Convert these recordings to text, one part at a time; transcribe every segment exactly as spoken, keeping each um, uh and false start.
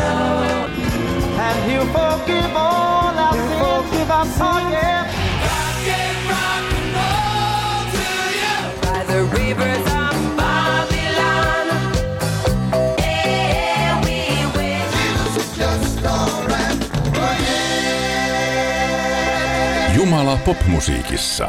And he'll forgive all our sins. Forgive us all, yeah. I can rock and roll to you by the rivers of Babylon. Yeah, we will. Jesus is just alright. Oh yeah. Jumala popmusiikissa.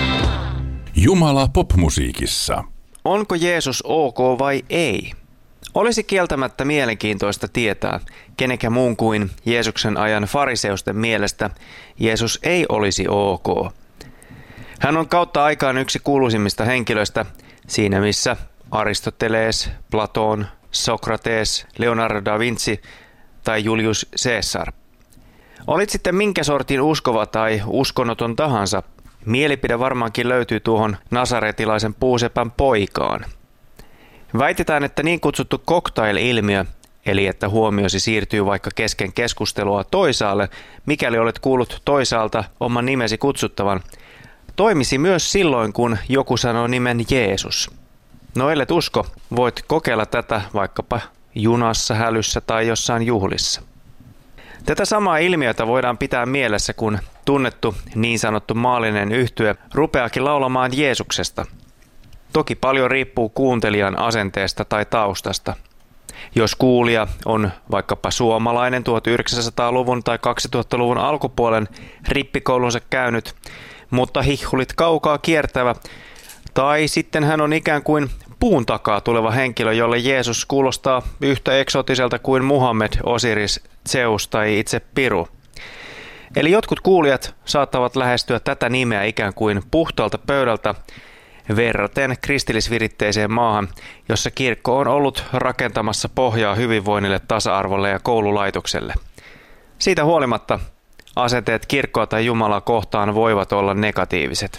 Jumala popmusiikissa. Onko Jeesus ok vai ei? Olisi kieltämättä mielenkiintoista tietää, kenekä muun kuin Jeesuksen ajan fariseusten mielestä Jeesus ei olisi ok. Hän on kautta aikaan yksi kuuluisimmista henkilöistä, siinä missä Aristoteles, Platon, Sokrates, Leonardo da Vinci tai Julius Caesar. Olit sitten minkä sortin uskova tai uskonnoton tahansa, mielipide varmaankin löytyy tuohon nasaretilaisen puusepän poikaan. Väitetään, että niin kutsuttu cocktail-ilmiö, eli että huomiosi siirtyy vaikka kesken keskustelua toisaalle, mikäli olet kuullut toisaalta oman nimesi kutsuttavan, toimisi myös silloin, kun joku sanoo nimen Jeesus. No ellet usko, voit kokeilla tätä vaikkapa junassa, hälyssä tai jossain juhlissa. Tätä samaa ilmiötä voidaan pitää mielessä, kun tunnettu niin sanottu maallinen yhtye rupeakin laulamaan Jeesuksesta. Toki paljon riippuu kuuntelijan asenteesta tai taustasta. Jos kuulija on vaikkapa suomalainen tuhatyhdeksänsataaluvun tai kaksituhattaluvun alkupuolen rippikoulunsa käynyt, mutta hihhulit kaukaa kiertävä, tai sitten hän on ikään kuin puun takaa tuleva henkilö, jolle Jeesus kuulostaa yhtä eksoottiselta kuin Muhammed, Osiris, Zeus tai itse Piru. Eli jotkut kuulijat saattavat lähestyä tätä nimeä ikään kuin puhtaalta pöydältä verraten kristillisviritteiseen maahan, jossa kirkko on ollut rakentamassa pohjaa hyvinvoinnille, tasa-arvolle ja koululaitokselle. Siitä huolimatta asenteet kirkkoa tai Jumalaa kohtaan voivat olla negatiiviset.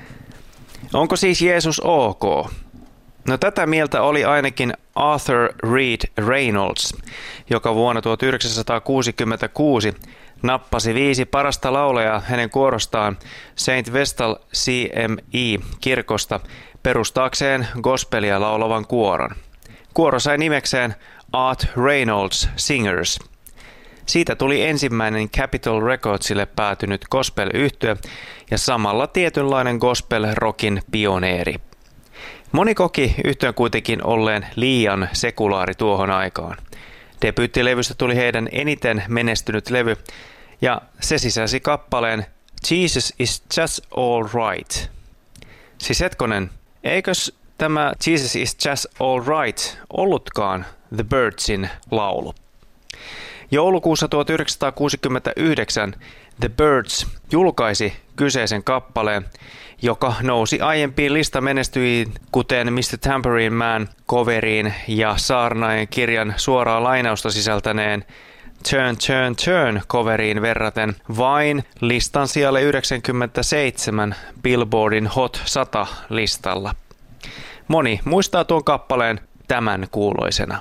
Onko siis Jeesus ok? No tätä mieltä oli ainakin Arthur Reed Reynolds, joka vuonna tuhatyhdeksänsataakuusikymmentäkuusi nappasi viisi parasta laulajaa hänen kuorostaan Saint Vestal C M I-kirkosta perustaakseen gospelia laulavan kuoron. Kuoro sai nimekseen Art Reynolds Singers. Siitä tuli ensimmäinen Capitol Recordsille päätynyt gospel-yhtye ja samalla tietynlainen gospel-rockin pioneeri. Moni koki yhtyön kuitenkin olleen liian sekulaari tuohon aikaan. Debyyttilevystä tuli heidän eniten menestynyt levy, ja se sisälsi kappaleen Jesus is just all right. Siis hetkonen, eikös tämä Jesus is just all right ollutkaan The Byrdsin laulu? Joulukuussa tuhatyhdeksänsataakuusikymmentäyhdeksän The Byrds julkaisi kyseisen kappaleen, joka nousi aiempiin listamenestyjiin, kuten mister Tambourine Man coveriin ja Saarnaajan kirjan suoraa lainausta sisältäneen Turn, Turn, Turn coveriin verraten vain listan sijalle yhdeksänkymmentäseitsemän Billboardin Hot sata listalla. Moni muistaa tuon kappaleen tämän kuuloisena.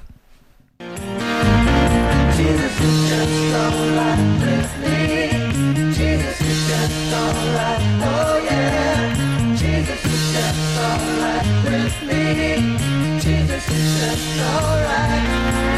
Jesus is just alright with me. Jesus is just alright, oh yeah. Jesus is just alright with me. Jesus is just alright.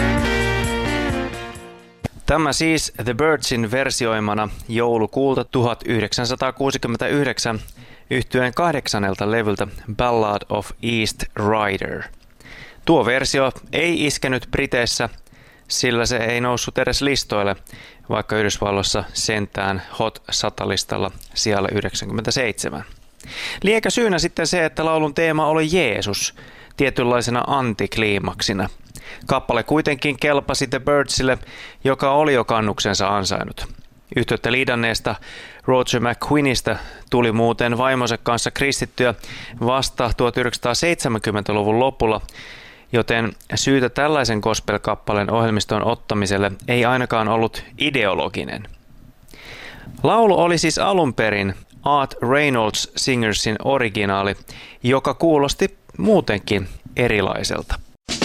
Tämä siis The Byrdsin versioimana joulukuulta tuhatyhdeksänsataakuusikymmentäyhdeksän yhtyeen kahdeksannelta levyltä Ballad of East Rider. Tuo versio ei iskenyt Briteissä, sillä se ei noussut edes listoille, vaikka Yhdysvalloissa sentään Hot sata-listalla sijalle yhdeksänkymmentäseitsemän. Liekö syynä sitten se, että laulun teema oli Jeesus, tietynlaisena antikliimaksina. Kappale kuitenkin kelpasi The Byrdsille, joka oli jo kannuksensa ansainnut. Yhtyettä liidanneesta Roger McQueenista tuli muuten vaimonsa kanssa kristittyä vasta tuhatyhdeksänsataaseitsemänkymmentäluvun lopulla, joten syytä tällaisen gospel-kappaleen ohjelmistoon ottamiselle ei ainakaan ollut ideologinen. Laulu oli siis alun perin Art Reynolds Singersin originaali, joka kuulosti muutenkin erilaiselta.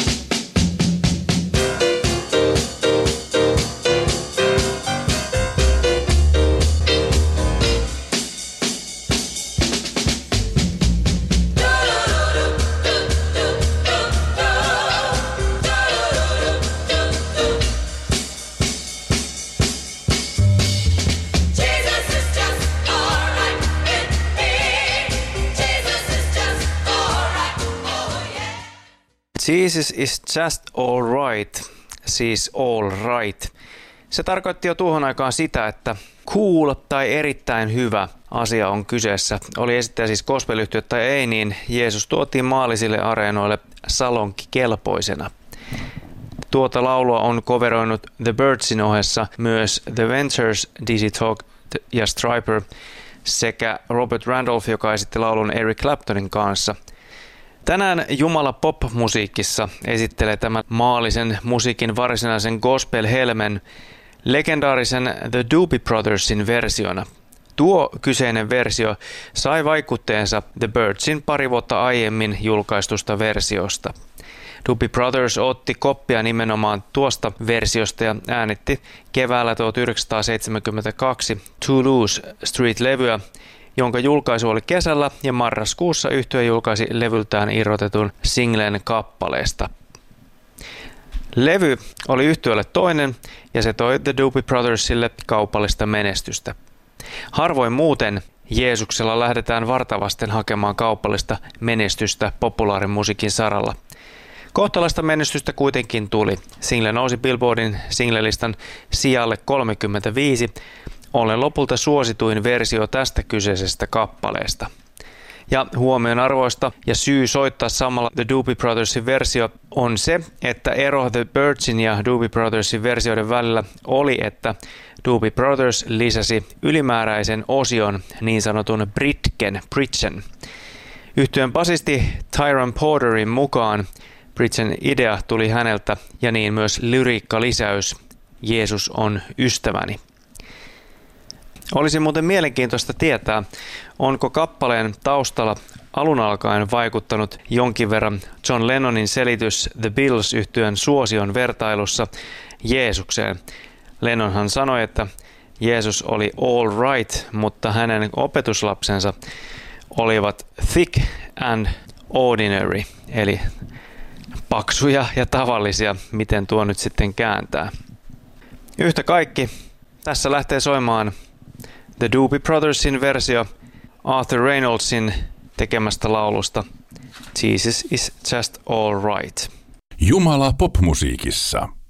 Jesus is just all right, siis all right. Se tarkoitti jo tuohon aikaan sitä, että cool tai erittäin hyvä asia on kyseessä. Oli esittäjä siis gospel-yhtye tai ei, niin Jeesus tuotiin maallisille areenoille salonkikelpoisena. Tuota laulua on coveroinut The Byrdsin ohessa myös The Ventures, Dizzy Talk ja Stryper sekä Robert Randolph, joka esitti laulun Eric Claptonin kanssa. Tänään Jumala pop-musiikissa esittelee tämän maallisen musiikin varsinaisen gospel-helmen legendaarisen The Doobie Brothersin versiona. Tuo kyseinen versio sai vaikutteensa The Byrdsin pari vuotta aiemmin julkaistusta versiosta. Doobie Brothers otti koppia nimenomaan tuosta versiosta ja äänitti keväällä tuhatyhdeksänsataaseitsemänkymmentäkaksi Toulouse Street-levyä, jonka julkaisu oli kesällä ja marraskuussa yhtye julkaisi levyltään irrotetun singlen kappaleesta. Levy oli yhtyeelle toinen ja se toi The Doobie Brothersille kaupallista menestystä. Harvoin muuten Jeesuksella lähdetään vartavasten hakemaan kaupallista menestystä populaarimusiikin saralla. Kohtalaista menestystä kuitenkin tuli. Single nousi Billboardin singlelistan sijalle kolmekymmentäviisi, ollen lopulta suosituin versio tästä kyseisestä kappaleesta. Ja huomionarvoista ja syy soittaa samalla The Doobie Brothersin versio on se, että ero The Byrdsin ja Doobie Brothersin versioiden välillä oli, että Doobie Brothers lisäsi ylimääräisen osion, niin sanotun britken, bridgen. Yhtyeen basisti Tyrone Porterin mukaan bridgen idea tuli häneltä ja niin myös lyriikkalisäys Jeesus on ystäväni. Olisi muuten mielenkiintoista tietää, onko kappaleen taustalla alun alkaen vaikuttanut jonkin verran John Lennonin selitys The Beatles-yhtyeen suosion vertailussa Jeesukseen. Lennonhan sanoi, että Jeesus oli all right, mutta hänen opetuslapsensa olivat thick and ordinary, eli paksuja ja tavallisia, miten tuo nyt sitten kääntää. Yhtä kaikki, tässä lähtee soimaan The Doobie Brothersin versio Arthur Reynoldsin tekemästä laulusta Jesus is just all right. Jumala popmusiikissa.